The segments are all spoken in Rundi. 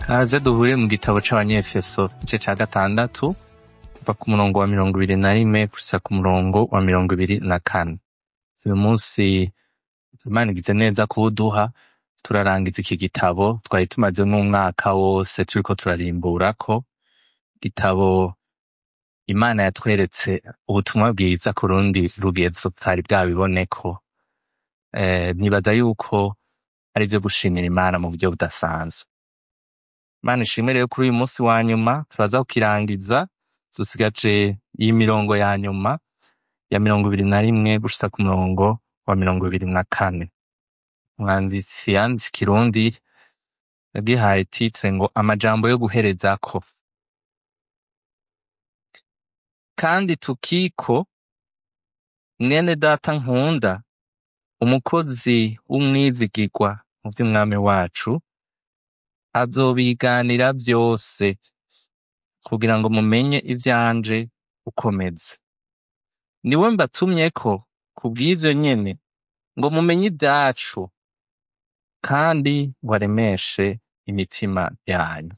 Kaze duhure mu gitabo c'Abanyefeso igice ca gatandatu kuva ku murongo wa 21 gushika ku murongo wa 24. Uyu munsi Imana igize neza kuwuduha, turarangiza iki gitabo twari tumazemwo umwaka wose turiko turarimburako. Igitabo Imana yatweretse ubutumwa bwiza ku rundi rugezo tutari bwabiboneko. Nibaza yuko ari vyo gushimira Imana mu buryo budasanzwe. Imana ishimwe rero kuri uyu munsi wa nyuma turaza kukirangiza, dusigaje iyi mirongo ya nyuma ya 21 gushika ku murongo wa 24. Umwanditsi yanditse Kirundi yagihaye titre ngo amajambo yo guherezako. Kandi Tukiko mwene data nkunda, umukozi w'umwizigirwa mu vy'umwami wacu, azobiganira vyose kugira ngo mumenye ivyanje ukomeze. Niwe mbatumyeko kubw'ivyo nyene ngo mumenye ivyacu kandi waremeshe imitima yanyu.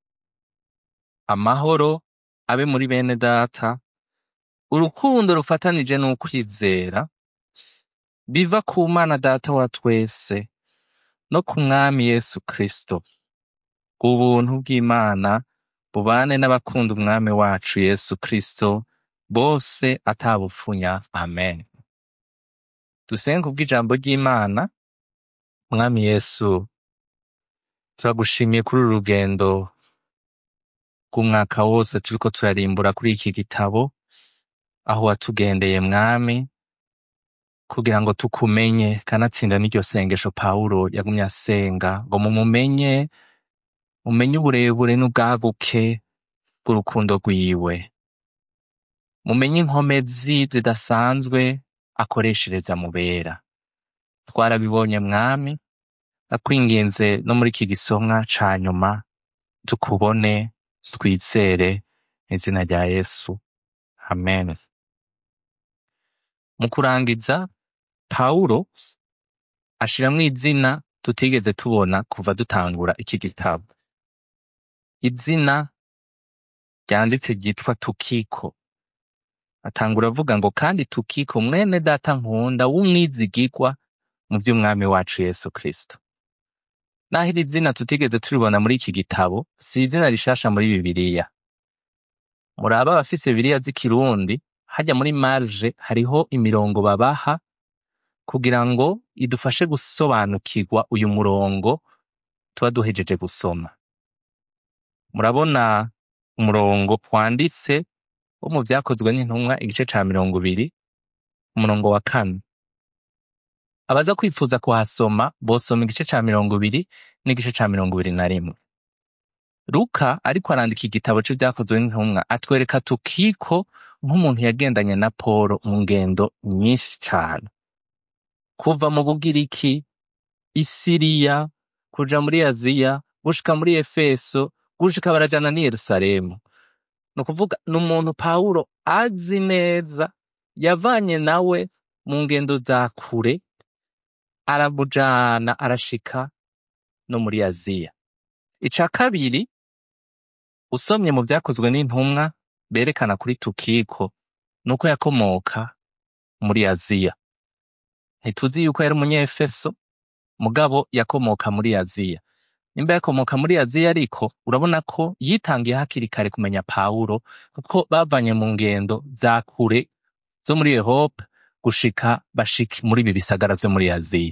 Amahoro abe muri bene data, urukundo rufatanije n'ukwizera biva ku Mana Data wa twese no ku Mwami Yesu Kristo. Ubuntu bw'Imana bubane n'abakunda Umwami wacu Yesu Kristo bose atabupfunya. Amen. Dusenge kubw'ijambo ry'Imana. Mwami Yesu, turagushimiye kuri uru rugendo rw'umwaka wose turiko turarimbura kuri iki gitabo, aho watugendeye Mwami kugira ngo tukumenye, kanatsinda n'iryo sengesho Pawulo yagumye asenga ngo mumenye uburebure n'ubwaguke bw'urukundo rwiwe, mumenye inkomezi zidasanzwe akoreshereza mu bera. Twarabibonye Mwami, ndakwinginze no muri iki gisomwa ca nyuma tukubone, twizere mw'izina rya Yesu. Amen. Mu kurangiza, Pawulo ashiramwo izina tutigeze tubona kuva dutangura iki gitabo. Izina ryanditse ryitwa Tukiko. Atangura avuga ngo kandi Tukiko mwene data nkunda w'umwizigirwa mu vy'umwami wacu Yesu Kristo. Naho iri zina tutigeze turibona muri iki gitabo, si izina rishasha muri Bibiliya. Muraba abafise Bibiliya z'ikirundi, harya muri marge hariho imirongo babaha kugira ngo idufashe gusobanukirwa uyu murongo tuba duhejeje gusoma. Murabona umurongo wanditse wo mu Vyakozwe n'Intumwa igice ca 20 umurongo wa 4. Abaza kwifuza kuhasoma bosoma igice ca 20 n'igice ca 21. Luka ariko arandika igitabo c'Ivyakozwe n'Intumwa atwereka Tukiko nk'umuntu yagendanye na Pawulo mu ngendo nyinshi cane, kuva mu Bugiriki, Isiriya, kuja muri Aziya, gushika muri Efeso, gushika barajana ni Yerusalemu. No kuvuga n'umuntu Pawulo azi neza, yavanye nawe mu ngendo za kure, aramujana arashika no muri Aziya. Ica kabiri, usomye mu Vyakozwe n'Intumwa berekana kuri Tukiko nuko yakomoka muri Aziya. Ntituzi yuko yari umunyefeso, mugabo yakomoka muri Aziya. Nimba yakomoka muri Aziya ariko urabona ko yitangiye hakiri kare kumenya Pawulo, kuko bavanye mu ngendo za kure zo muri Europe gushika bashika muri ibi bisagara vyo muri Aziya.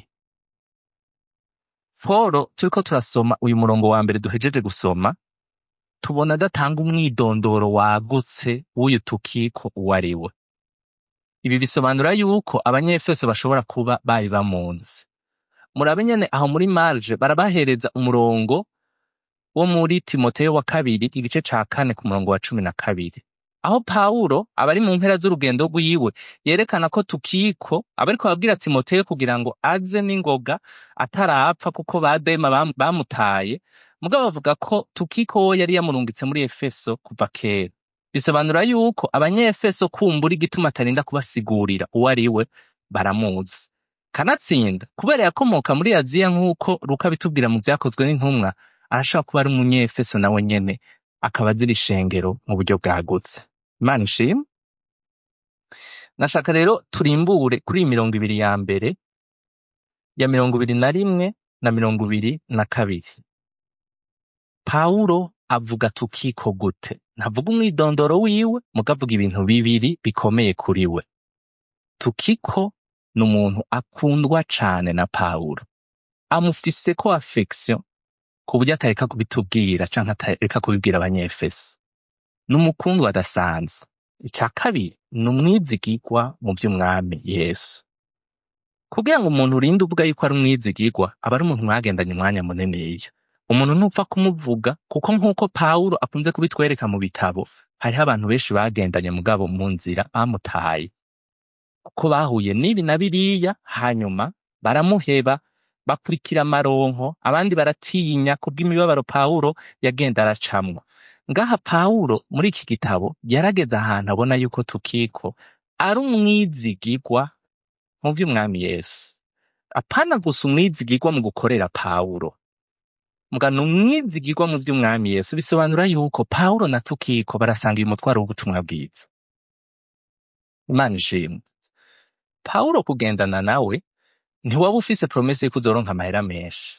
Pawulo turiko turasoma uyu murongo wa mbere duhejeje gusoma, tubona adatanga umwidondoro wagutse w'uyu Tukiko uwo ari we. Ibi bisobanura yuko abanyefeso bashobora kuba bari bamunzi. Murabe nyene aho muri marge barabahereza umurongo wo muri Timoteyo wa kabiri igice ca 4 ku murongo wa 12, aho Pawulo abari mu mpera z'urugendo rwiwe yerekana ko Tukiko abariko ababwira Timoteyo kugira ngo aze n'ingoga atarapfa kuko badema bamutaye, mugabo bavuga ko Tukiko we yari yamurungitse muri Efeso kuva kera. Bisobanura yuko abanyefeso kumbura igituma atarinda kubasigurira uwo ari we baramuzi. Kanatsinda kubera yakomoka muri Aziya nk'uko Luka bitubwira mu Vyakozwe n'Intumwa, arashobora kuba ari umunyefeso nawe nyene akaba azira ishengero mu buryo bwagutse. Imana ishimwe. Nashaka rero turimbure kuri iyi 200 ya mbere ya 21 na 22. Pawulo avuga Tukiko gute? Ntavuga umwidondoro wiwe, muga avuga ibintu bibiri bikomeye kuri we. Tukiko ni umuntu akundwa cane na Pawulo, amufiseko affection ku buryo atareka kubitubwira canke atareka kubibwira abanyefeso. Ni umukundwa adasanzwe. Ica kabiri, ni umwizigirwa mu vy'umwami Yesu. Kugira ngo umuntu urinde uvuga yuko ari umwizigirwa, aba ari umuntu mwagendanye umwanya muniniya. Umuntu ntupfa kumuvuga kuko nk'uko Pawulo akunze kubitwereka mu bitabo, hariho abantu benshi bagendanye mugabo mu nzira bamutaye. Kuko bahuye n'ibi na biriya, hanyuma baramuheba, bakurikira amaronko, abandi baratinya kubw'imibabaro Pawulo yagenda aracamwo. Ngaha Pawulo muri iki gitabo yarageze ahantu abona yuko Tukiko ari umwizigirwa mu vy'umwami Yesu. Apana gusa umwizigirwa mu gukorera Pawulo, muga ni umwizigirwa mu vy'umwami Yesu. Bisobanura yuko Pawulo na Tukiko barasanga uyu mutwaro w'ubutumwa bwiza. Imana ishimwe. Pawulo kugendana nawe ntiwaba ufise promese yuko uzoronka amahera menshi.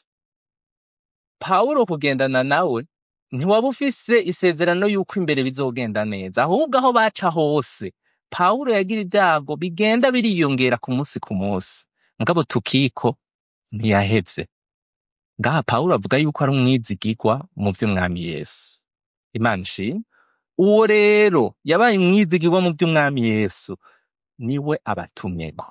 Pawulo kugendana nawe ntiwaba ufise isezerano yuko imbere bizogenda neza. Ahubwo aho baca hose Pawulo yagira ibyago bigenda biriyongera ku munsi. Mugabo Tukiko ntiyahevye. Ngaha Pawulo avuga yuko ari umwizigirwa mu vy'umwami Yesu. Imana ishimwe. Uwo rero yabaye umwizigirwa mu vy'umwami Yesu niwe abatumyeko.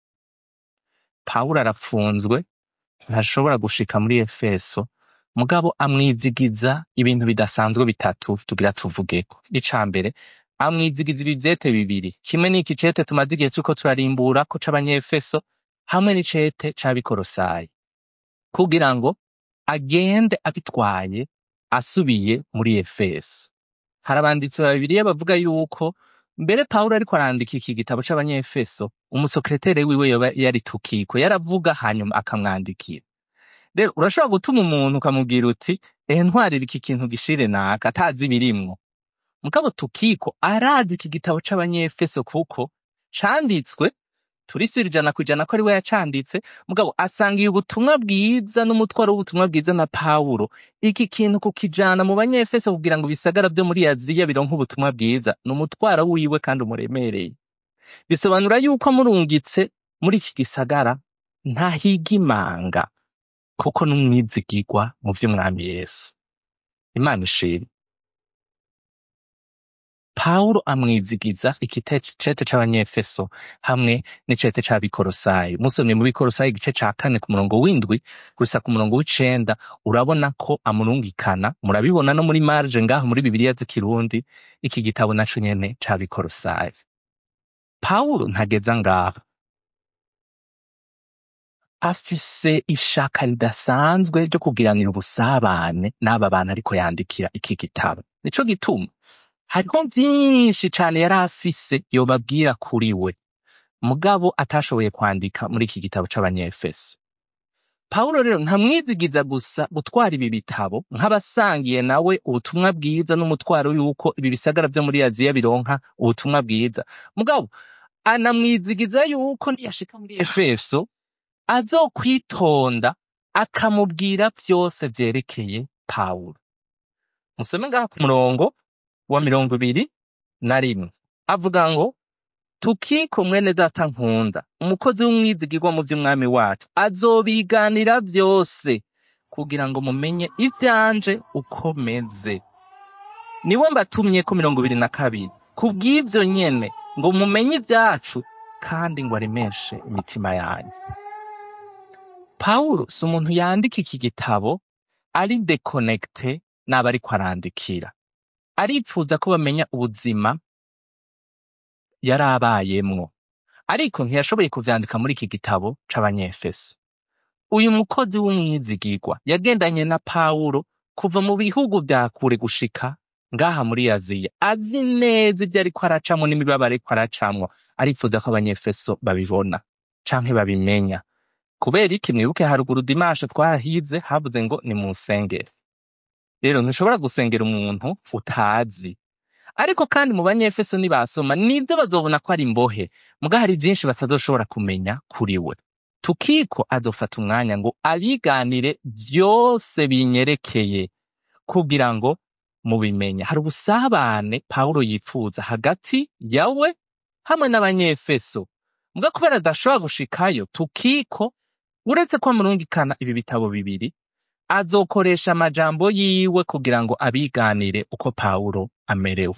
Pawulo arapfunzwe, ntashobora gushika muri Efeso, mugabo amwizigiza ibintu bidasanzwe bitatu tugira tuvugeko. Ica mbere, amwizigiza ibivyete bibiri. Kimwe ni iki cete tumaze igihe turiko turarimbura ko c'abanyefeso, hamwe n'icete c'abikorosayi, kugira ngo agende abitwaye asubiye muri Efeso. Hari abanditsi babiri bavuga yuko mbere Pawulo ariko arandika iki gitabo c'abanyefeso, umusekretere wiwe yoba yari Tukiko, yaravuga hanyuma akamwandikira. Rero urashobora gutuma umuntu ukamubwira uti ntwarira iki kintu gishire naka atazi birimwo. Mugabo Tukiko arazi iki gitabo c'abanyefeso kuko canditswe turisubira 100% ko ari we yacanditse, mugabo asangiye ubutumwa bwiza n'umutwaro w'ubutumwa bwiza na Pawulo. Iki kintu kukijana mu banyefeso kugira ngo bisagara byo muri Aziya bironke ubutumwa bwiza, n'umutwaro wiwe kandi umuremereye. Bisobanura yuko murungitse muri iki gisagara ntahiga imanga, kuko n'umwizigirwa mu vy'umwami Yesu. Imana ishimwe. Pawulo amwizigiza ikicete c'abanyefeso hamwe n'icete c'abikorosayi. Musomye mu bikorosayi igice ca 4 ku murongo w'indwi gusa ku murongo w'icenda, urabona ko amurungikana. Murabibona no muri marge ngaho muri Bibiliya z'ikirundi, iki gitabo naco nyene c'abikorosayi. Pawulo ntageza ngaho, afise ishaka ridasanzwe ryo kugiranira ubusabane n'aba bantu ariko yandikira iki gitabo. Nico gituma hariho vyinshi cane yari afise yobabwira kuri we, mugabo atashoboye kwandika muri iki gitabo c'abanyefeso. Pawulo rero ntamwizigiza gusa gutwara ibi bitabo nk'abasangiye nawe ubutumwa bwiza n'umutwaro yuko ibi bisagara vyo muri Aziya bironka ubutumwa bwiza, mugabo anamwizigiza yuko niyashika muri Efeso azokwitonda akamubwira vyose vyerekeye Pawulo. Musome ngaha ku murongo wa 21, avuga ngo Tukiko mwene data nkunda, umukozi w'umwizigirwa mu vy'umwami wacu, azobiganira vyose kugira ngo mumenye ivyanje uko meze. Niwe mbatumye ku 22, kubw'ivyo nyene ngo mumenye ivyacu kandi ngo aremeshe imitima yanyu. Pawulo si umuntu yandika iki gitabo ari déconnecté n'aba ariko arandikira. Aripfuza ko bamenya ubuzima yarabayemwo, ariko ntiyashoboye kuvyandika muri iki gitabo c'abanyefeso. Uyu mukozi w'umwizigirwa yagendanye na Pawulo kuva mu bihugu vya kure gushika ngaha muri Aziya, azi neza ivyo ariko aracamwo n'imibabaro ariko aracamwo. Aripfuza ko abanyefeso babibona canke babimenya. Kubera iki? Mwibuke haruguru dimanche twahize havuze ngo ni mu nsengero. rero ntushobora gusengera umuntu utazi. Ariko kandi mu banyefeso nibasoma nibyo bazobona ko ari imbohe, muga hari byinshi batazoshobora kumenya kuri we. Tukiko azofata umwanya ngo abiganire byose binyerekeye kugira ngo mubimenye. Hari ubusabane Pawulo yipfuza hagati yawe hamwe n'abanyefeso. Muga kubera adashobora gushikayo, Tukiko uretse ko amurungikana ibi bitabo bibiri, azokoresha amajambo yiwe kugira ngo abiganire uko Pawulo amerewe.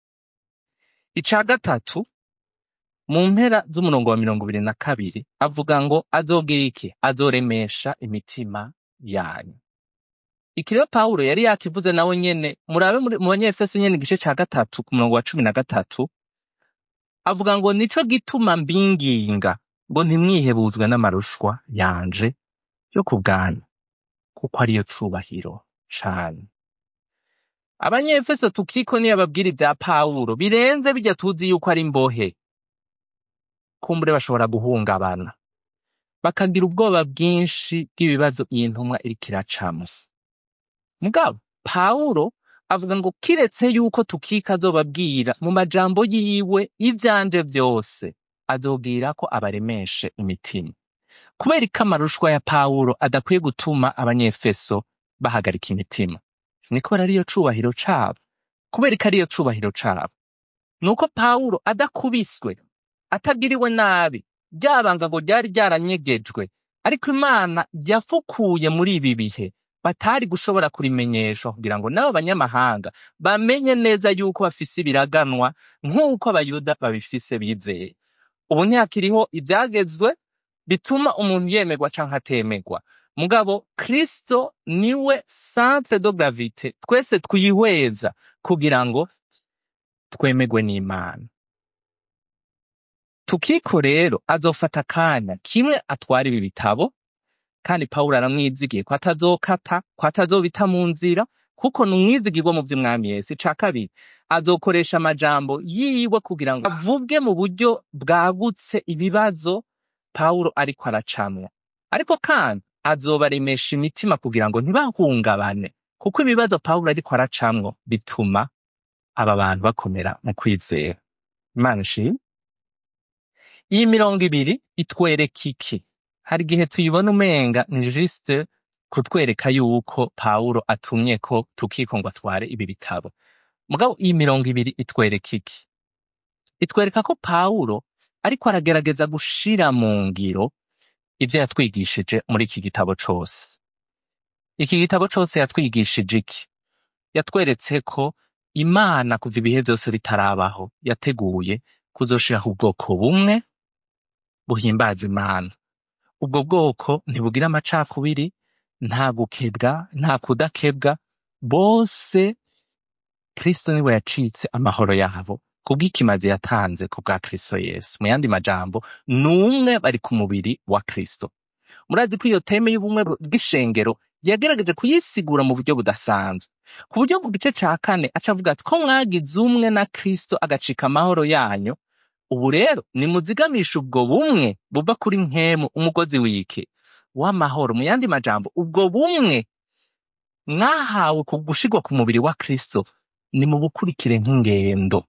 Ica gatatu, mu mpera z'umurongo wa 22 avuga ngo azogira iki? Azoremesha imitima yanyu. Iki rero Pawulo yari yakivuze nawe nyene, murabe mu banyefeso nyene igice ca gatatu ku murongo wa 13, avuga ngo nico gituma mbinginga ngo ntimwihebuzwe n'amarushwa yanje yo kubwanyu, kuko ariyo cubahiro cane. Abanyefeso Tukiko niyo ababwira ibya Pawulo birenze bijya tuzi yuko ari imbohe, kumbure bashobora guhungabana, bakagira ubwoba bwinshi bw'ibibazo iyi ntumwa iriko iracamo. Mugabo Pawulo avuga ngo kiretse yuko Tukiko azobabwira mu majambo yiwe ivyanje vyose, azobwira ko abaremeshe imitima. Kubera ko amarushwa ya Pawulo adakwiye gutuma abanyefeso bahagarika imitima, niko ariyo cubahiro cabo. Kubera ko ariyo cubahiro cabo, nuko Pawulo adakubiswe, atagiriwe nabi, ryabanga ngo ryari ryaranyegejwe, ariko Imana yafukuye muri ibi bihe batari gushobora kurimenyesha, kugira ngo nabo banyamahanga bamenye neza yuko bafise ibiraganwa nk'uko abayuda babifise bizeye. Ubu ntihakiriho ibyagezwe bituma umuntu yemerwa canke atemerwa, mugabo Kristo niwe centre de gravité twese twihweza kugira ngo twemerwe n'Imana. Tukiko rero azofata akanya kimwe atwara ibi bitabo, kandi Pawulo aramwizigiye ko atazokata, ko atazobita mu nzira, kuko ni umwizigirwa mu vy'umwami Yesu. Ica kabiri, azokoresha amajambo yiwe kugira ngo avuge mu buryo bwagutse ibibazo Pawulo ariko aracamwa, ariko kandi azobaremesha imitima kugira ngo ntibahungabane, kuko ibibazo Pawulo ariko aracamwo bituma aba bantu bakomera mu kwizera. Imana ishimwe. Iyi 20 itwereka iki? Hari igihe tuyibona umenga ni juste kutwereka yuko Pawulo atumye ko Tukiko ngo atware ibi bitabo. Mugabo iyi 20 itwereka iki? Itwereka ko Pawulo ariko aragerageza gushira mu ngiro ivyo yatwigishije muri iki gitabo cose. Iki gitabo cose yatwigishije iki? Yatweretse ko Imana kuva ibihe byose bitarabaho yateguye kuzoshiraho ubwoko bumwe buhimbaza Imana. Ubwo bwoko ntibugira amacakubiri, nta gukebwa, nta kudakebwa, bose Kristo niwe yacitse amahoro yabo kubw'ikimazi yatanze ku bwa Kristo Yesu. Mu yandi majambo, numwe bari ku mubiri wa Kristo. Murazi ko iyo teme y'ubumwe bw'ishengero yagerageje kuyisigura mu buryo budasanzwe, ku buryo mu gice ca 4 aca avuga ati ko mwagize umwe na Kristo agacika amahoro yanyu, ubu rero nimuzigamisha ubwo bumwe buva kuri mpwemu umugozi w'iki w'amahoro. Mu yandi majambo, ubwo bumwe mwahawe ku gushigwa ku mubiri wa Kristo nimubukurikire nk'ingendo.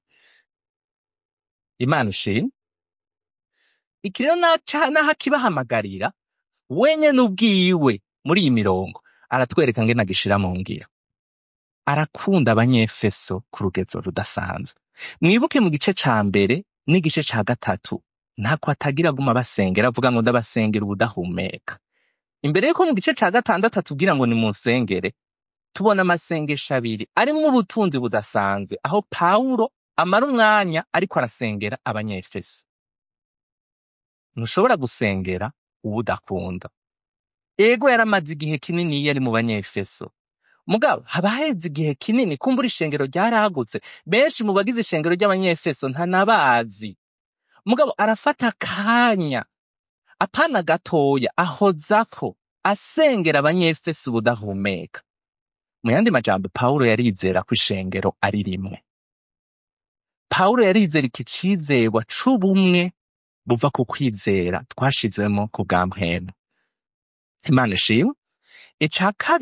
Imana ishimwe. Iki rero naho akibahamagarira wenye n'ubwiwe muri iyi mirongo aratwereka ngene agishira mu ngiro. Arakunda abanyefeso ku rugezo rudasanzwe. Mwibuke mu gice ca mbere n'igice ca gatatu ntako atagira guma basengera, avuga ngo ndabasengera ubudahumeka. Imbere yuko mu gice ca gatandatu atubwira ngo ni munsengere, tubona amasengesho abiri arimwo ubutunzi budasanzwe, aho Pawulo amara umwanya ariko arasengera abanyefeso. Ntushobora gusengera ubudakunda. Ego yaramaze igihe kinini yari mu banyefeso, mugabo haba haheze igihe kinini kumbura ishengero ryaragutse, benshi mu bagize ishengero ry'abanyefeso ntanabazi, mugabo arafata akanya apana gatoya ahozako asengera abanyefeso ubudahumeka. Mu yandi majambo, Pawulo yarizera ko ishengero ari rimwe. Pawulo yarizera iki cizerwa c'ubumwe buva ku kwizera twashizwemo ku bwa mpwemu. Imana ishimwe. Ica kabiri,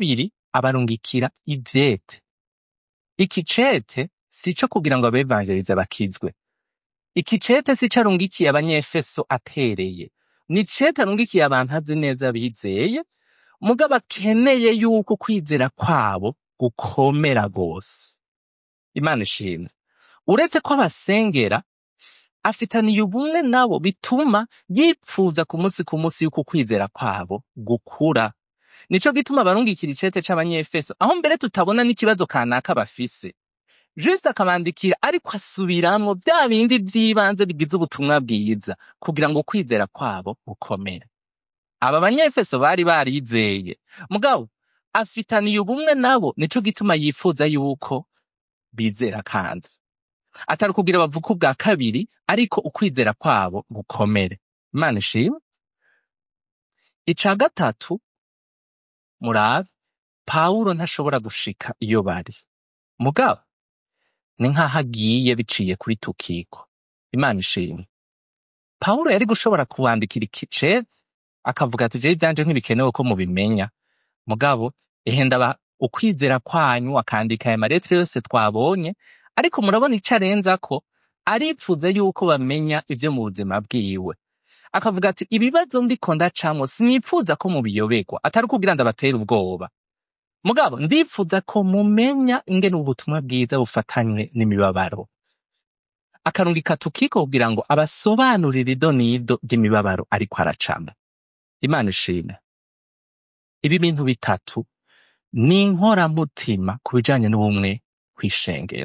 abarungikira ivyete. Iki cete sico kugira ngo abevanjerize bakizwe. Iki cete sico arungikiye abanyefeso atereye. Ni cete arungikiye abantu azi neza bizeye, mugabo akeneye yuko kwizera kwabo gukomera gose. Imana ishimwe. Uretse ko abasengera, afitaniye ubumwe nabo bituma yipfuza ku munsi yuko kwizera kwabo gukura. Nico gituma barungikira icete c'abanyefeso, aho mbere tutabona n'ikibazo kanaka bafise. Juste akabandikira ariko asubiramwo vya bindi vy'ibanze bigize ubutumwa bwiza kugira ngo kwizera kwabo gukomere. Aba banyefeso bari barizeye, mugabo afitaniye ubumwe nabo, nico gituma yifuza yuko bizera kandi. Atari kugira bavuka ubwa kabiri, ariko ukwizera kwabo gukomere. Imana ishimwe. Ica gatatu, murabe, Pawulo ntashobora gushika iyo bari. Mugabo, ni nk'aho agiye biciye kuri Tukiko. Imana ishimwe. Pawulo yari gushobora kubandikira ikicete, akavuga ati jewe ivyanje ntibikenewe ko mubimenya. Mugabo, ndaba ukwizera kwanyu, akandika aya maretre yose twabonye, ariko murabona ico arenzako, aripfuza yuko bamenya ivyo mu buzima bwiwe. Akavuga ati ibibazo ndiko ndacamwo sinipfuza ko mubiyoberwa, atari kugira ndabatera ubwoba. Mugabo ndipfuza ko mumenya ingene ubutumwa bwiza bufatanywe n'imibabaro. Akarungika Tukiko kugira ngo abasobanurire ido n'ido ry'imibabaro ariko aracama. Imana ishimwe. Ibi bintu bitatu ni inkoramutima ku bijanye n'ubumwe kw'ishengero.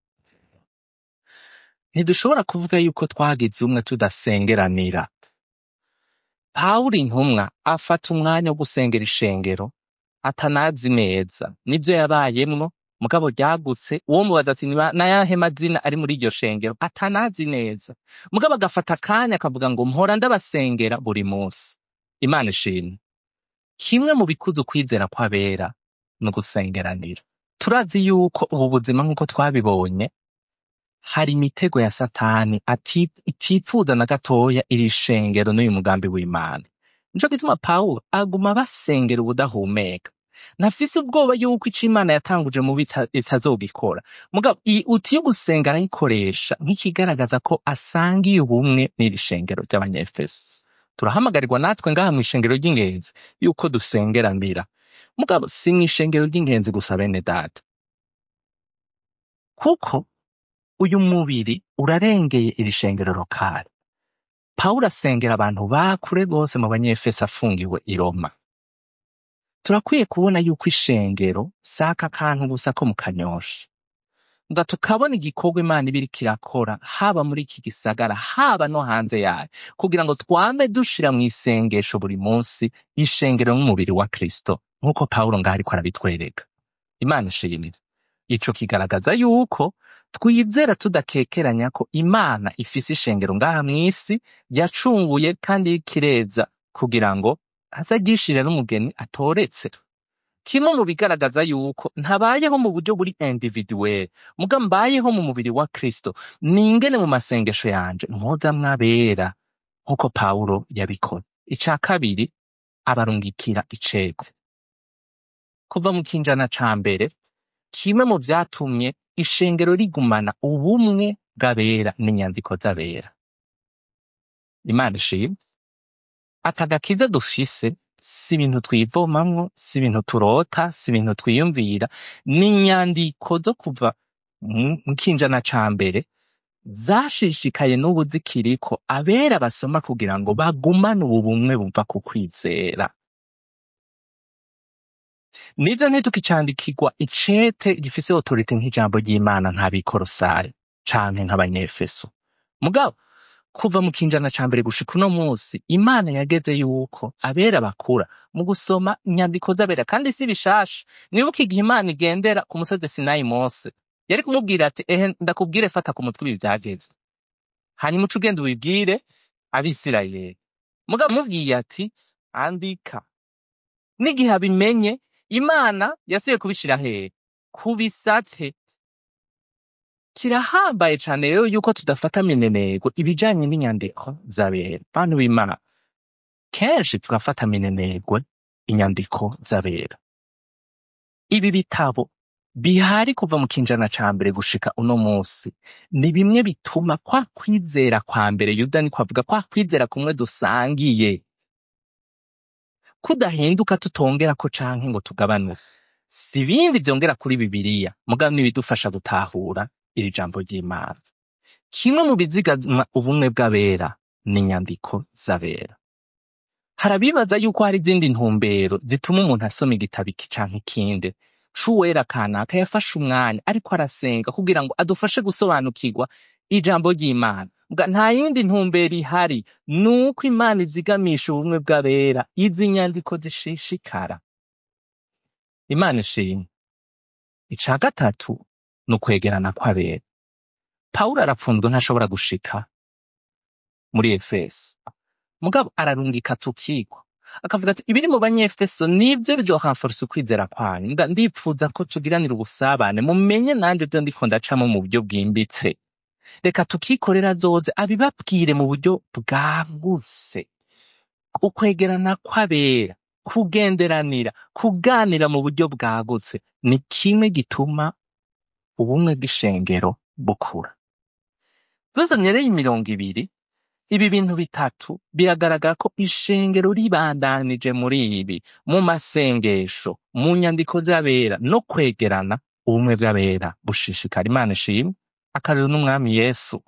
Ntidushobora kuvuga yuko twagize umwe tudasengeranira. Pawulo intumwa afata umwanya wo gusengera ishengero atanazi neza nivyo yabayemwo, mugabo ryagutse, uwo mubaza ati nayahe mazina ari muri iryo shengero atanazi neza, mugabo agafata akanya akavuga ngo mpora ndabasengera buri munsi. Imana ishimwe. Kimwe mu bikuza ukwizera kw'abera ni ugusengeranira. Turazi yuko ubu buzima nk'uko twabibonye, hari imitego ya Satani itifuza na gatoya iri shengero n'uyu mugambi w'Imana. Nico gituma Pawulo aguma basengera ubudahumeka. Ntafise ubwoba yuko ico Imana yatanguje mu itazogikora. Mugabo uti yo gusenga arayikoresha nk'ikigaragaza ko asangiye ubumwe n'iri shengero ry'abanyefeso. Turahamagarirwa natwe ngaha mw'ishengero ry'ingenzi yuko dusengeranira. Mugabo si mw'ishengero ry'ingenzi gusa bene data. Kuko uyu mubiri urarengeye iri shengero lokale. Pawulo asengera abantu bakure gose mu banyefeso afungiwe i Roma. Turakwiye kubona yuko ishengero saka kantu gusa ko mu kanyosha. Nga tukabona igikorwa Imana ibiriko irakora haba muri iki gisagara haba no hanze yayo, kugira ngo twame dushira mw'isengesho buri munsi ishengero n'umubiri wa Kristo, nk'uko Pawulo ngaho ariko arabitwereka. Imana ishimwe. Ico kigaragaza yuko twizera tudakekeranya ko Imana ifise ishengero ngaha mw'isi yacunguye kandi y'ikireza kugira ngo azagishire n'umugeni atoretse. Kimwe mu bigaragaza yuko ntabayeho mu buryo buri individuel, muga mbayeho mu mubiri wa Kristo, ningene mu masengesho yanje mpozamwo abera nk'uko Pawulo yabikoze. Ica kabiri, abarungikira icete. Kuva mu kinjana ca mbere, kimwe mu vyatumye ishengero rigumana ubumwe bw'abera n'inyandiko z'abera. Imana ishimwe. Aka gakiza dufise si ibintu twivomamwo, si ibintu turota, si ibintu twiyumvira, ni inyandiko zo kuva mu kinjana ca mbere zashishikaye n'ubu zikiriko abera basoma kugira ngo bagumane ubu bumwe buva ku kwizera. Nivyo ntitukicandikirwa icete gifise autorite nk'ijambo ry'Imana nk'abikorosari canke nk'abanyefeso. Mugabo kuva mu kinjana ca mbere gushika uno munsi, Imana yageze yuko abera bakura mu gusoma inyandiko z'abera, kandi si bishasha. Nibuka igihe Imana igendera ku musozi Sinayi Mose, yari kumubwira ati ndakubwire fata ku mutwe ibi vyagezwe, hanyuma uca ugenda ubibwire Abisirayeli. Mugabo mubwiye ati andika. N'igihe abimenye, Imana yasubiye kubishira hehe? Kubisate. Kirahambaye cane rero yuko tudafata minenegwe ibijanye n'inyandiko z'abera. Bantu b'Imana, kenshi tugafata minenegwe inyandiko z'abera. ibi bitabo bihari kuva mu kinjana ca mbere gushika uno musi ni bimwe bituma kwa kwizera kwa mbere, Yuda niko avuga, kwa kwizera kumwe dusangiye kudahinduka, tutongerako canke ngo tugabanuke. Si ibindi vyongera kuri Bibiliya, mugabo n'ibidufasha gutahura iri jambo ry'Imana. Kimwe mu bizigama ubumwe bw'abera ni inyandiko z'abera. Harabibaza yuko hari izindi ntumbero zituma umuntu asoma igitabo iki canke ikindi. C'uwera kanaka yafashe umwanya ariko arasenga kugira ngo adufashe gusobanukirwa ijambo ry'Imana. Nta yindi ntumbero ihari, nuko Imana izigamisha ubumwe bw'abera, izi nyandiko zishishikara. Imana ishimwe. Ica gatatu ni ukwegerana kw'abera. Pawulo arapfunzwe ntashobora gushika muri Efeso, mugabo ararungika Tukiko akavuga ati ibiri mu banyefeso nivyo bizohanforsa ukwizera kwanyu, ndipfuza ko tugiranira ubusabane, mumenye nanje ivyo ndiko ndacamo mu buryo bwimbitse. Reka tukikorera azoze abibabwire mu buryo bwagutse. Ukwegerana kw'abera, kugenderanira, kuganira mu buryo bwagutse ni kimwe gituma ubumwe bw'ishengero bukura. Dusomye rero 200, ibi bintu bitatu biragaragara ko ishengero ribandanije muri ibi, mu masengesho, mu nyandiko z'abera no kwegerana, ubumwe bw'abera bushishikara. Imana ishimwe. Akarero n'umwami Yesu.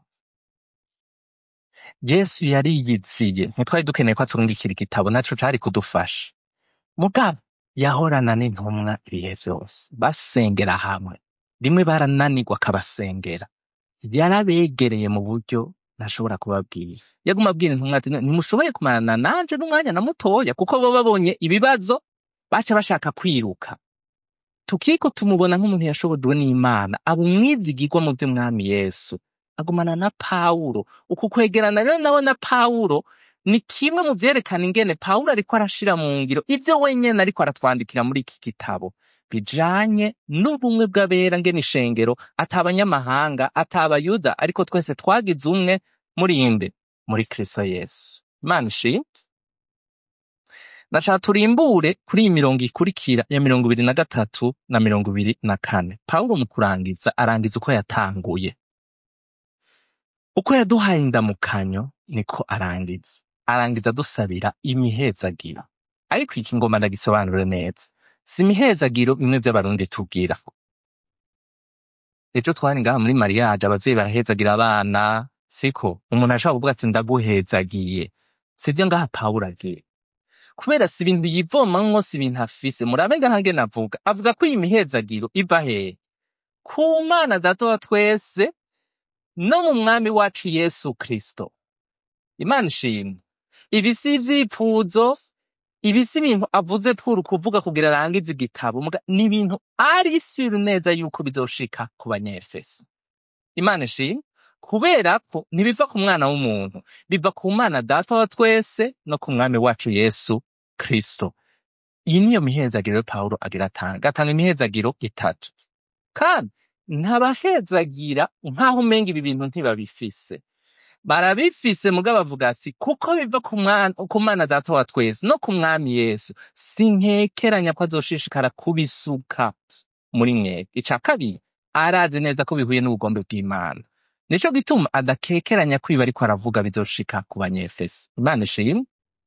Yesu yariyiziye, ntitwari dukeneye ko aturungikira igitabo, naco cari kudufasha. Mugabo yahorana n'intumwa ibihe vyose, basengera hamwe. Rimwe barananirwa akabasengera. Yarabegereye mu buryo ntashobora kubabwira. Yaguma abwira intumwa ati ntimushoboye kumarana nanje n'umwanya na mutoya, kuko bo babonye ibibazo baca bashaka kwiruka. Tukiko tumubona nk'umuntu yashobojwe n'Imana, aba umwizigirwa mu vy'umwami Yesu, agumana na Pawulo. Uku kwegerana rero nawe na Pawulo ni kimwe mu vyerekana ingene Pawulo ariko arashira mu ngiro ivyo wenyene ariko aratwandikira muri iki gitabo, bijanye n'ubumwe bw'abera, ngene ishengero atabanyamahanga, atabayuda, ariko twese twagize umwe muri inde, muri Kristo Yesu. Imana ishimwe. Ndashaka turimbure kuri iyi mirongo ikurikira ya 23 na 24. Pawulo mu kurangiza arangiza uko yatanguye. Uko yaduhaye indamukanyo niko arangiza dusabira imihezagiro. Ariko iki ngoma ndagisobanure neza. Si imihezagiro bimwe vy'abarundi tubwira. Ejo twari ngaha muri mariage, abavyeyi barahezagira abana, siko umuntu ashaka kuvuga ati ndaguhezagiye. Sivyo ngaha Pawulo agiye. Kubera si ibintu yivomamwo, si ibintu afise. Murabe ngaha ngene avuga ko iyi mihezagiro iva hehe? Ku Mana Data wa twese no mu mwami wacu Yesu Kristo. Imana ishimwe. Ibi si ivyipfuzo, ibi si ibintu avuze puru kuvuga kugira arangize igitabo, ni ibintu ari sure neza yuko bizoshika ku banyefeso. Imana ishimwe. Kubera ko ntibiva ku mwana w'umuntu, biva ku Mana Data wa twese no ku mwami wacu Yesu Kristo. Iyi niyo mihezagiro Pawulo agira atanga imihezagiro 3. Kandi ntabahezagira nkaho umenga ibi bintu ntibabifise. Barabifise mugabo bavuga ati kuko biva ku Mana Data wa twese no ku mwami Yesu, sinkekeranya ko azoshishikara kubisuka muri mwebwe. Ica kabiri, arazi neza ko bihuye n'ubugombe bw'Imana. Nico gituma adakekeranya ko ibi ariko aravuga bizoshika ku banyefeso. Imana ishimwe.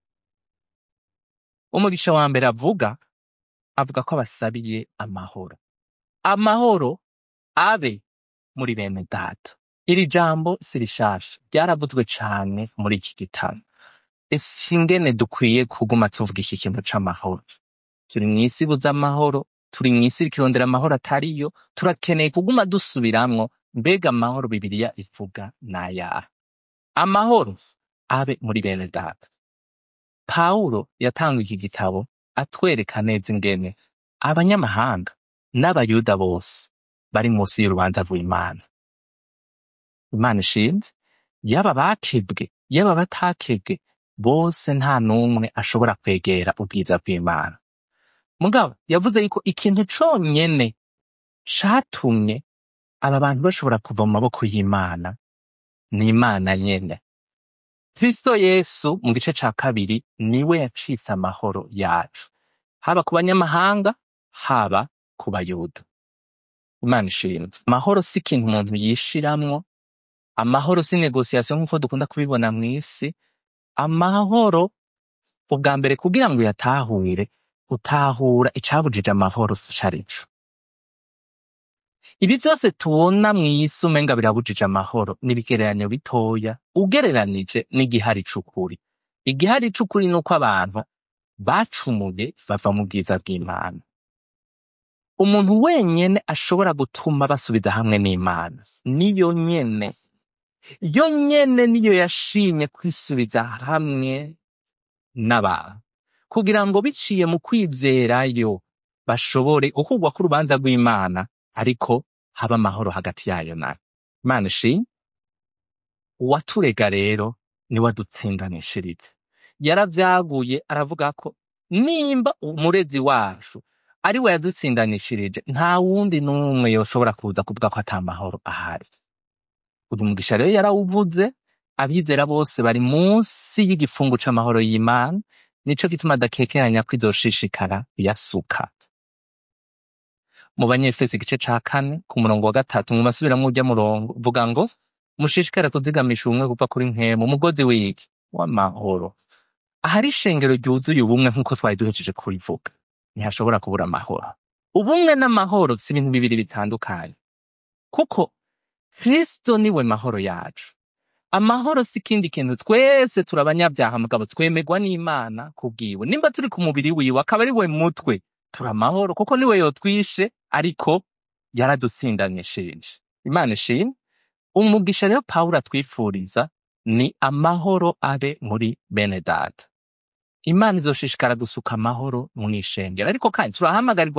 Umugisha wa mbere avuga ko abasabiye amahoro. Amahoro abe muri bene data. Iri jambo si rishasha, ryaravuzwe cane muri iki gitabo. Ese ingene dukwiye kuguma tuvuga iki kintu c'amahoro? Turi mw'isi ibuza amahoro, turi mw'isi irikirondera amahoro atariyo, turakeneye kuguma dusubiramwo mbega amahoro Bibiliya ivuga n'ayahe? Amahoro abe muri bene data. Pawulo yatanga iki gitabo atwereka neza ingene abanyamahanga n'abayuda bose bari munsi y'urubanza rw'Imana. Imana ishimwe. Yaba bakebwe, yaba batakebwe, bose nta n'umwe ashobora kwegera ubwiza bw'Imana. Mugabo yavuze yuko ikintu conyene catumye aba bantu bashobora kuva mu maboko y'Imana ni Imana nyene. Kristo Yesu mu gice ca kabiri niwe yacitse amahoro yacu, haba ku banyamahanga, haba ku bayuda. Imana ishimwe. Amahoro si ikintu umuntu yishiramwo, amahoro si negociation nk'uko dukunda kubibona mw'isi. Amahoro ubwa mbere kugira ngo uyatahure, utahura icabujije amahoro carico. Ibi vyose tubona mw'isi umenga birabujije amahoro n'ibigereranyo bitoya ugereranije n'igihari c'ukuri. Igihari c'ukuri nuko abantu bacumuye bava mu bwiza bw'Imana. Umuntu wenyene ashobora gutuma basubiza hamwe n'Imana niyo nyene. Yo nyene niyo yashimye kwisubiza hamwe n'abantu kugira ngo biciye mu kwizerayo bashobore gukurwa k'urubanza rw'Imana, ariko haba amahoro hagati yayo nayo. Imana ishimwe. Uwaturega rero niwe adutsindanishiriza. Yaravyaguye aravuga ko nimba umurezi wacu ari we yadutsindanishirije, nta wundi n'umwe yoshobora kuza kuvuga ko ata mahoro ahari. Uyu mugisha rero yarawuvuze, abizera bose bari munsi y'igifungu c'amahoro y'Imana, nico gituma adakekeranya ko izoshishikara yasuka. Mu Banyefesi igice ca 4 ku murongo wa 3 mu masubiramwo urya murongo vuga ngo mushishikare kuzigamisha ubumwe kuva kuri nkemu umugozi w'iki w'amahoro. Ahari ishengero ryuzuye ubumwe nk'uko twari duhejeje kurivuga, ntihashobora kubura amahoro. Ubumwe n'amahoro si ibintu bibiri bitandukanye, kuko Kristo niwe mahoro yacu. Amahoro si ikindi kintu, twese turabanyabyaha mugabo twemerwa n'Imana kubwiwe. Nimba turi ku mubiri wiwe akaba ari we mutwe, turi amahoro kuko niwe yotwishe, ariko yaradutsindanishije. Imana ishimwe. Umugisha rero Pawulo atwifuriza ni amahoro abe muri bene data. Imana izoshishikara gusuka amahoro mw'ishengero, ariko kandi turahamagarirwa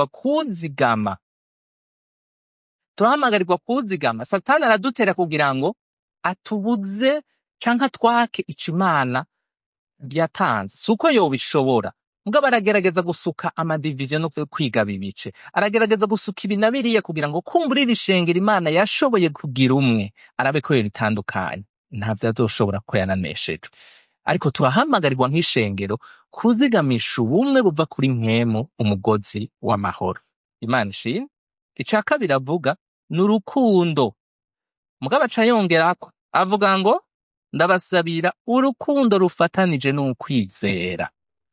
kuzigama. Satani aradutera kugira ngo atubuze canke atwake ico Imana yatanze. Suko yobishobora, mugabo aragerageza gusuka amadivision no kwigaba ibice, aragerageza gusuka ibi na biriya kugira ngo kumbura iri shengero Imana yashoboye kugira umwe arabe ko yoritandukanye. Ntavyo azoshobora ko yananeshejwe, ariko turahamagarirwa nk'ishengero kuzigamisha ubumwe buva kuri nkemu umugozi w'amahoro. Imana ishimwe. Ica kabiri avuga ni urukundo, mugabo aca yongerako avuga ngo ndabasabira urukundo rufatanije n'ukwizera.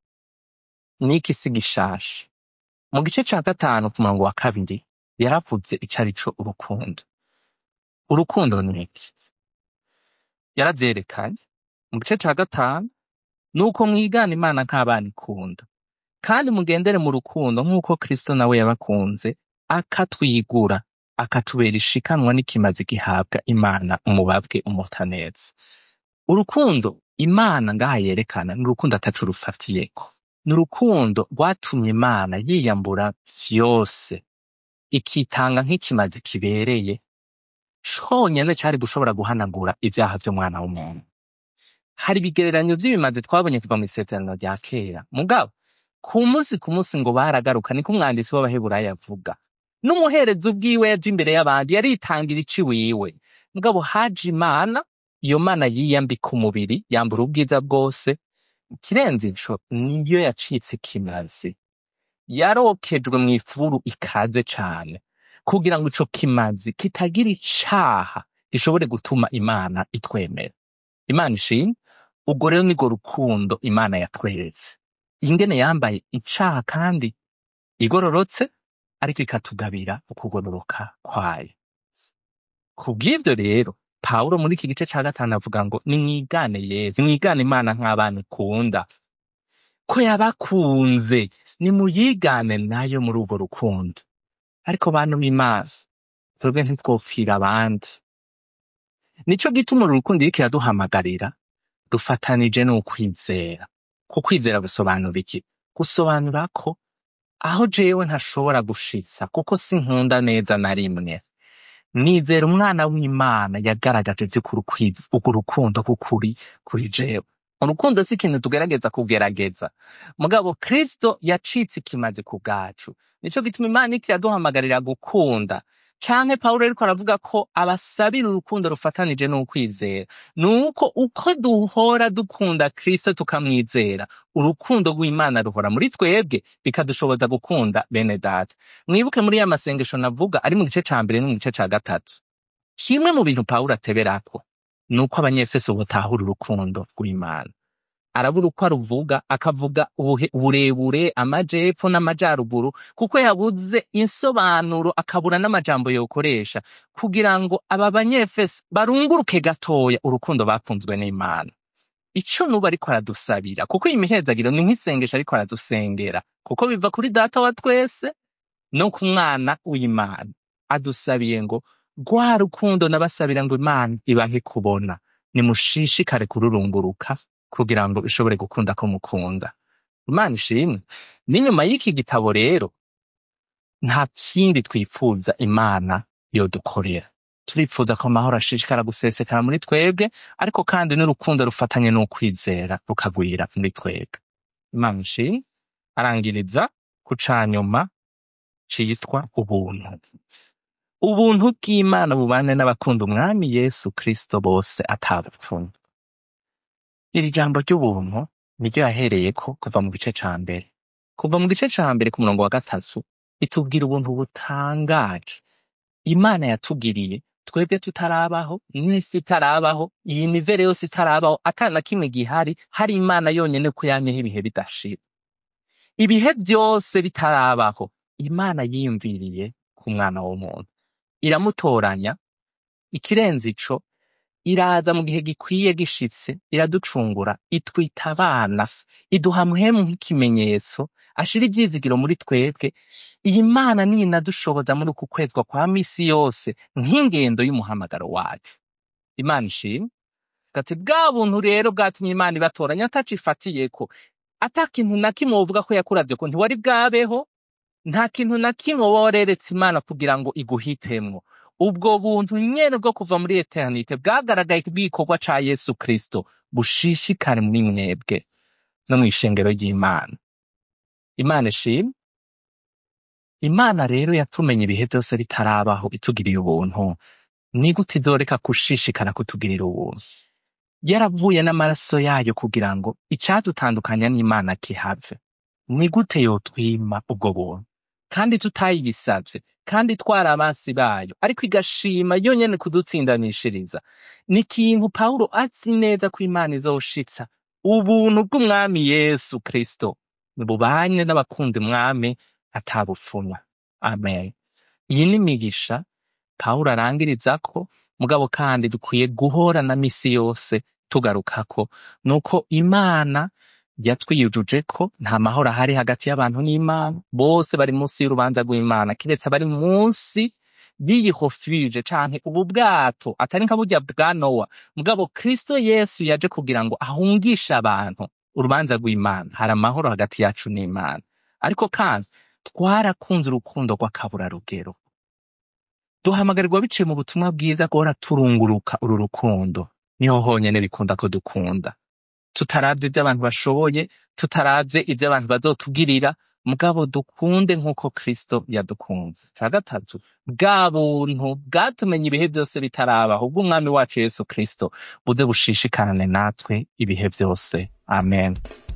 Niki si gishasha. Mu gice ca 5 ku murongo wa 2 yaravuze icarico urukundo. Urukundo ni iki? Yaravyerekanye mu gice ca 5 nuko mwigana Imana nk'abana ikunda, kandi mugendere mu rukundo nk'uko Kristo nawe yabakunze akatwigura, akatubera ishikanwa n'ikimazi gihabwa Imana umubabwe umutaneza. Urukundo Imana ngaha yerekana ni urukundo atacu rufatiyeko. Ni urukundo rwatumye Imana yiyambura vyose ikitanga nk'ikimazi kibereye, conyene cari gushobora guhanagura ivyaha vy'umwana w'umuntu. Hari ibigereranyo vy'ibimazi twabonye kuva mu isezerano rya kera, mugabo ku munsi ngo baragaruka, niko umwanditsi w'Abaheburayo avuga. N'umuherezi ubwiwe yaje imbere y'abandi yaritangira ici wiwe, mugabo haje Imana, iyo Mana yiyambika umubiri, yambura ubwiza bwose. Ikirenze ico niyo yacitse ikimazi, yarokejwe mw'ifuru ikaze cane, kugira ngo ico kimazi kitagira icaha gishobore gutuma Imana itwemera. Imana ishimwe. Ubwo rero nirwo rukundo Imana yatweretse, ingene yambaye icaha kandi igororotse, ariko ikatugabira ukugororoka kwayo. Kubw'ivyo rero Pawulo muri iki gice ca 5 avuga ngo nimwigane Yesu, nimwigane Imana nk'abana ikunda, ko yabakunze nimuyigane nayo muri urwo rukundo. Ariko bantu b'Imana, twebwe ntitwopfira abandi. Nico gituma uru rukundo iriko iraduhamagarira rufatanije n'ukwizera. Kukwizera gusobanura iki? Gusobanura ko aho jewe ntashobora gushitsa kuko sinkunda neza na rimwe, nizera umwana w'Imana yagaragaje vy'ukuri urwo rukundo kukuri kuri jewe. Urukundo si ikintu tugerageza kugerageza, mugabo Kristo yacitse ikimazi ku bwacu. Nico gituma Imana iriko iraduhamagarira gukunda canke Pawulo ariko aravuga ko abasabira urukundo rufatanije n'ukwizera, nuko uko duhora dukunda Kristo tukamwizera, urukundo rw'Imana ruhora muri twebwe bikadushoboza gukunda bene data. Mwibuke muri ya masengesho navuga ari mu gice ca mbere no mu gice ca gatatu, kimwe mu bintu Pawulo ateberako nuko abanyefeso botahura urukundo rw'Imana. Arabura uko aruvuga, akavuga uburebure, amajepfo n'amajaruguru, kuko yabuze insobanuro akabura n'amajambo yokoresha kugira ngo aba banyefeso barunguruke gatoya urukundo bakunzwe n'Imana. Ico nubu ariko aradusabira, kuko iyi mihezagiro ni nk'isengesho ariko aradusengera, kuko biva kuri Data wa twese no ku Mwana w'Imana. Adusabiye ngo rwa rukundo nabasabira ngo Imana ibahe kubona, nimushishikare kururunguruka kugira ngo ishobore gukunda ko mukunda. Imana ishimwe. N'inyuma y'iki gitabo rero nta kindi twipfuza Imana yodukorera. Turipfuza ko amahoro ashishikara gusesekara muri twebwe, ariko kandi n'urukundo rufatanye n'ukwizera rukagwira muri twebwe. Imana ishimwe. Arangiriza ku canyuma citwa ubuntu. Ubuntu bw'Imana bubane n'abakunda Umwami Yesu Kristo bose atabupfunwe. Iri jambo ry'ubuntu niryo yahereyeko kuva mu gice ca mbere. Kuva mu gice ca mbere ku murongo wa 3 itubwira ubuntu butangaje Imana yatugiriye twebwe tutarabaho, n'isi itarabaho, iyi mivere yose itarabaho, atana kimwe gihari, hari Imana yonyene ko yamyeho ibihe bidashira. Ibihe byose bitarabaho, Imana yiyumviriye ku mwana w'umuntu, iramutoranya, ikirenze ico iraza mu gihe gikwiye gishitse, iraducungura, itwita abana, iduha muhemu nk'ikimenyetso, ashira ivyizigiro muri twebwe. Iyi Mana niyo inadushoboza muri uku kwezwa kwa misi yose nk'ingendo y'umuhamagaro wacu. Imana ishimwe. Kati bwa buntu rero bwatumye Imana ibatoranya ataco ifatiyeko, ata kintu na kimwe wovuga ko yakuravye ko ntiwari bwabeho, nta kintu na kimwe woba wareretse Imana kugira ngo iguhitemwo. Ubwo buntu nyene bwo kuva muri eternite bwagaragaye bw'igikorwa ca Yesu Kristo bushishikare muri mwebwe no mw'ishengero ry'Imana. Imana ishimwe. Imana rero yatumenye ibihe byose bitarabaho itugiriye ubuntu. Ni gute izoreka kushishikara kutugirira ubuntu? Yaravuye n'amaraso yayo kugira ngo icadutandukanya n'Imana kihave. Ni gute yotwima ubwo buntu? Kandi tutayibisavye, kandi twari abansi bayo, ariko igashima yonyene kudutsindanishiriza. Ni ikintu Pawulo azi neza ko Imana izoshitsa ubuntu bw'Umwami Yesu Kristo bubanye n'abakunda Umwami atabupfunwa. Amen. Iyi ni imigisha Pawulo arangirizako, mugabo kandi dukwiye guhora na misi yose tugarukako, nuko Imana yatwiyujuje ko nta mahoro ahari hagati y'abantu n'Imana, bose bari munsi y'urubanza rw'Imana, kiretse abari munsi y'iyi refuge canke ubu bwato, atari nka burya bwa Nowa, mugabo Kristo Yesu yaje kugira ngo ahungishe abantu urubanza rw'Imana. Hari amahoro hagati yacu n'Imana, ariko kandi twarakunze urukundo rw'akaburarugero. Duhamagarirwa biciye mu butumwa bwiza guhora turunguruka uru rukundo, niho honyene bikunda ko dukunda, tutaravye ivyo abantu bashoboye, tutaravye ivyo abantu bazotugirira, mugabo dukunde nk'uko Kristo yadukunze. Ca gatatu, bwa buntu bwatumenye ibihe byose bitarabaho, ubw'Umwami wacu Yesu Kristo buze bushishikarane natwe ibihe byose. Amen.